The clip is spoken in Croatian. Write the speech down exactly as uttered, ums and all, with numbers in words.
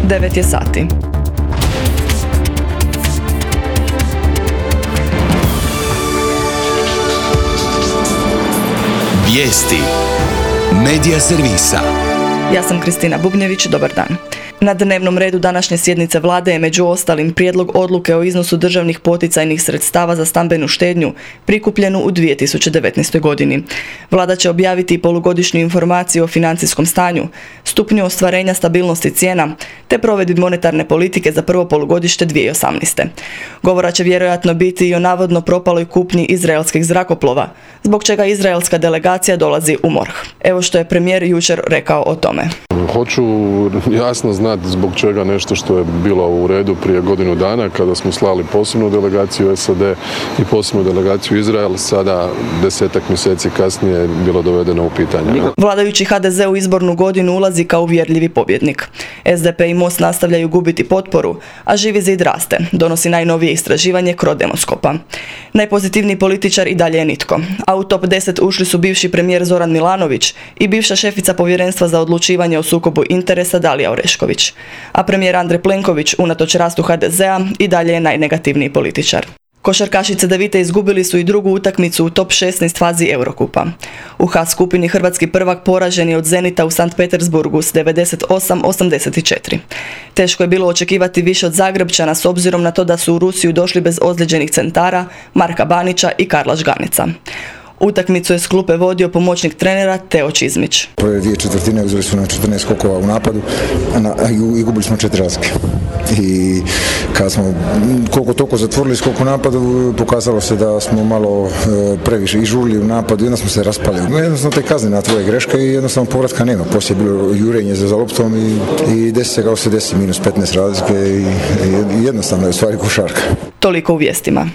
devet je sati. Vijesti Medija servisa. Ja sam Kristina Bubnjević, dobar dan. Na dnevnom redu današnje sjednice vlade je među ostalim prijedlog odluke o iznosu državnih poticajnih sredstava za stambenu štednju prikupljenu u dvije tisuće devetnaestoj godini. Vlada će objaviti polugodišnju informaciju o financijskom stanju, stupnju ostvarenja stabilnosti cijena te provedbi monetarne politike za prvo polugodište dvije tisuće osamnaeste. Govora će vjerojatno biti i o navodno propaloj kupnji izraelskih zrakoplova, zbog čega izraelska delegacija dolazi u MORH. Evo što je premijer jučer rekao o tome. Hoću jasno znati zbog čega nešto što je bilo u redu prije godinu dana kada smo slali posebnu delegaciju S A D i posebnu delegaciju Izrael, sada desetak mjeseci kasnije je bilo dovedeno u pitanje. Vladajući H D Z u izbornu godinu ulazi kao uvjerljivi pobjednik. S D P i MOST nastavljaju gubiti potporu, a Živi zid raste, donosi najnovije istraživanje Crodemoskopa. Najpozitivniji političar i dalje je nitko, a u top deset ušli su bivši premijer Zoran Milanović i bivša šefica Povjerenstva za odlučivanje o sukobu interesa Dalija Orešković. A premijer Andrej Plenković, unatoč rastu H D Z-a, i dalje je najnegativniji političar. Košarkaši Cedevite izgubili su i drugu utakmicu u top šesnaest fazi Eurokupa. U H skupini hrvatski prvak poražen je od Zenita u Sankt Petersburgu s devedeset osam osamdeset četiri. Teško je bilo očekivati više od Zagrebčana s obzirom na to da su u Rusiju došli bez ozlijeđenih centara Marka Banića i Karla Žganeca. Utakmicu je s klupe vodio pomoćnik trenera Teo Čizmić. Prve dvije četvrtine uzeli su na četrnaest skokova u napadu i gubili smo četiri razlike. I kad smo koliko toliko zatvorili skok u napadu, pokazalo se da smo malo previše i žurili u napadu i onda smo se raspali. Jednostavno te kazne na tvoje greške i jednostavno povratka nema. Poslije je bilo jurenje za loptom i, i desi se kao se desi, minus petnaest razlike i, i jednostavno je u stvari košarka. Toliko u vijestima.